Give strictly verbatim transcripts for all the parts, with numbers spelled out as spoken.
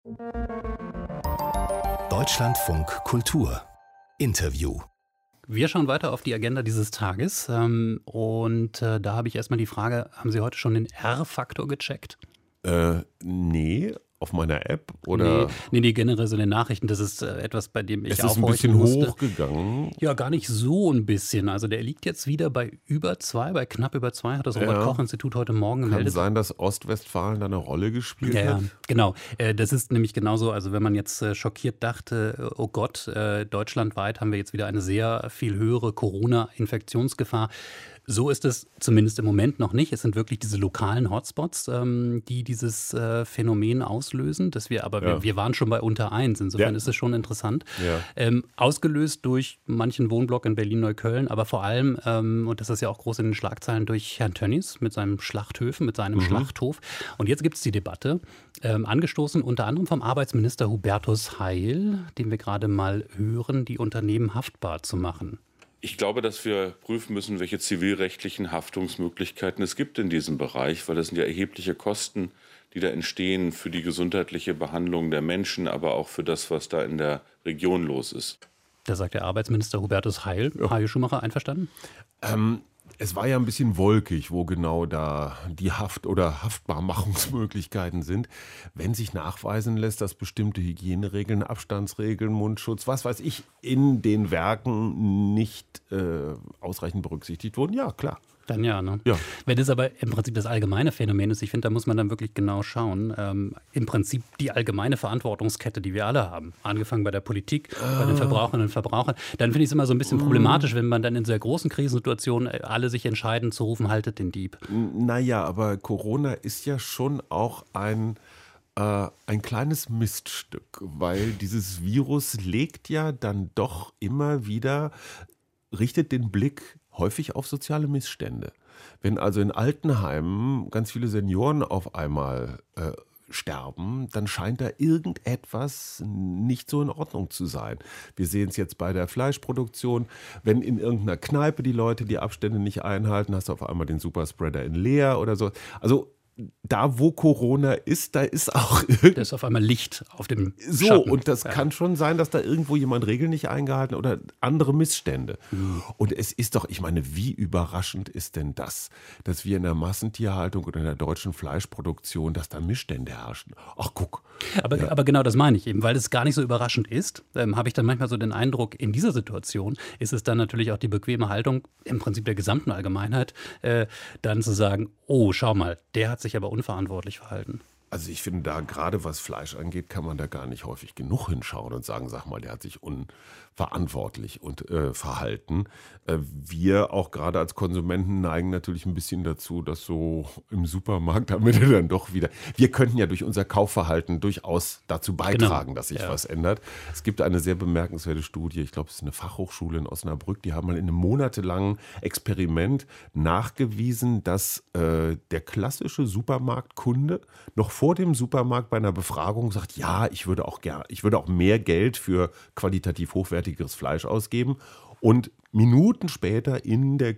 Deutschlandfunk Kultur Interview. Wir schauen weiter auf die Agenda dieses Tages ähm, und äh, da habe ich erstmal die Frage, haben Sie heute schon den R-Faktor gecheckt? Äh, nee, auf meiner App oder? Nee, nee, nee, generell so in den Nachrichten, das ist äh, etwas, bei dem ich Es ist aufhorchen ein bisschen musste. hochgegangen. Ja, gar nicht so ein bisschen. Also der liegt jetzt wieder bei über zwei, bei knapp über zwei, hat das Ja. Robert-Koch-Institut heute Morgen Kann gemeldet. sein, dass Ostwestfalen da eine Rolle gespielt Ja, ja, hat. genau. Äh, Das ist nämlich genauso, also wenn man jetzt äh, schockiert dachte, äh, oh Gott, äh, deutschlandweit haben wir jetzt wieder eine sehr viel höhere Corona-Infektionsgefahr. So ist es zumindest im Moment noch nicht. Es sind wirklich diese lokalen Hotspots, ähm, die dieses äh, Phänomen auslösen. Dass wir, aber Ja. wir, wir waren schon bei unter eins. Insofern Ja. ist es schon interessant. Ja. Ähm, ausgelöst durch manchen Wohnblock in Berlin-Neukölln, aber vor allem, ähm, und das ist ja auch groß in den Schlagzeilen, durch Herrn Tönnies mit seinem Schlachthöfen, mit seinem Mhm. Schlachthof. Und jetzt gibt es die Debatte, ähm, angestoßen unter anderem vom Arbeitsminister Hubertus Heil, den wir gerade mal hören, die Unternehmen haftbar zu machen. Ich glaube, dass wir prüfen müssen, welche zivilrechtlichen Haftungsmöglichkeiten es gibt in diesem Bereich, weil das sind ja erhebliche Kosten, die da entstehen für die gesundheitliche Behandlung der Menschen, aber auch für das, was da in der Region los ist. Da sagt der Arbeitsminister Hubertus Heil. Ja. Hajo Schumacher, einverstanden? Ähm, es war ja ein bisschen wolkig, wo genau da die Haft- oder Haftbarmachungsmöglichkeiten sind. Wenn sich nachweisen lässt, dass bestimmte Hygieneregeln, Abstandsregeln, Mundschutz, was weiß ich, in den Werken nicht äh, ausreichend berücksichtigt wurden, ja, klar. Dann ja, ne? Ja. Wenn das aber im Prinzip das allgemeine Phänomen ist, ich finde, da muss man dann wirklich genau schauen. Ähm, Im Prinzip die allgemeine Verantwortungskette, die wir alle haben. Angefangen bei der Politik, bei den Verbraucherinnen und Verbrauchern. Dann finde ich es immer so ein bisschen problematisch, wenn man dann in sehr großen Krisensituationen äh, alle sich entscheiden zu rufen, haltet den Dieb. Naja, aber Corona ist ja schon auch ein, äh, ein kleines Miststück, weil dieses Virus legt ja dann doch immer wieder, richtet den Blick häufig auf soziale Missstände. Wenn also in Altenheimen ganz viele Senioren auf einmal äh, sterben, dann scheint da irgendetwas nicht so in Ordnung zu sein. Wir sehen es jetzt bei der Fleischproduktion. Wenn in irgendeiner Kneipe die Leute die Abstände nicht einhalten, hast du auf einmal den Superspreader in leer oder so. Also da, wo Corona ist, da ist auch Da irgendwie ist auf einmal Licht auf dem so, Schatten. und das Ja. kann schon sein, dass da irgendwo jemand Regeln nicht eingehalten oder andere Missstände. Und es ist doch, ich meine, wie überraschend ist denn das, dass wir in der Massentierhaltung oder in der deutschen Fleischproduktion, dass da Missstände herrschen? Ach, guck. Aber, Ja. aber genau das meine ich eben, weil es gar nicht so überraschend ist, ähm, habe ich dann manchmal so den Eindruck, in dieser Situation ist es dann natürlich auch die bequeme Haltung, im Prinzip der gesamten Allgemeinheit, äh, dann zu sagen, oh, schau mal, der hat sich aber unverantwortlich verhalten. Also ich finde da, gerade was Fleisch angeht, kann man da gar nicht häufig genug hinschauen und sagen, sag mal, der hat sich unverantwortlich und äh, verhalten. Äh, wir auch gerade als Konsumenten neigen natürlich ein bisschen dazu, dass so im Supermarkt damit dann doch wieder, wir könnten ja durch unser Kaufverhalten durchaus dazu beitragen, Genau. dass sich Ja. was ändert. Es gibt eine sehr bemerkenswerte Studie, ich glaube, es ist eine Fachhochschule in Osnabrück, die haben mal in einem monatelangen Experiment nachgewiesen, dass äh, der klassische Supermarktkunde noch vor dem Supermarkt bei einer Befragung sagt, ja, ich würde auch gern, ich würde auch mehr Geld für qualitativ hochwertigeres Fleisch ausgeben. Und Minuten später in der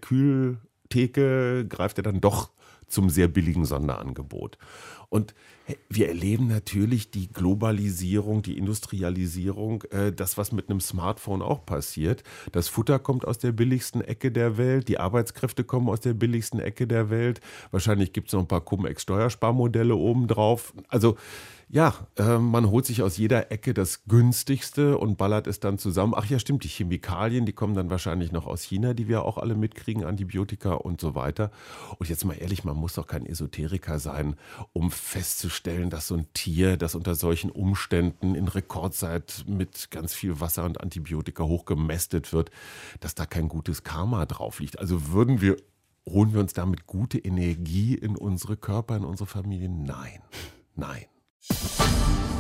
Kühltheke greift er dann doch zum sehr billigen Sonderangebot. Und wir erleben natürlich die Globalisierung, die Industrialisierung, äh, das, was mit einem Smartphone auch passiert. Das Futter kommt aus der billigsten Ecke der Welt, die Arbeitskräfte kommen aus der billigsten Ecke der Welt. Wahrscheinlich gibt es noch ein paar Cum-Ex-Steuersparmodelle obendrauf. Also ja, äh, man holt sich aus jeder Ecke das Günstigste und ballert es dann zusammen. Ach ja, stimmt, die Chemikalien, die kommen dann wahrscheinlich noch aus China, die wir auch alle mitkriegen, Antibiotika und so weiter. Und jetzt mal ehrlich, man muss doch kein Esoteriker sein, um festzustellen, dass so ein Tier, das unter solchen Umständen in Rekordzeit mit ganz viel Wasser und Antibiotika hochgemästet wird, dass da kein gutes Karma drauf liegt. Also würden wir, holen wir uns damit gute Energie in unsere Körper, in unsere Familien? Nein, nein.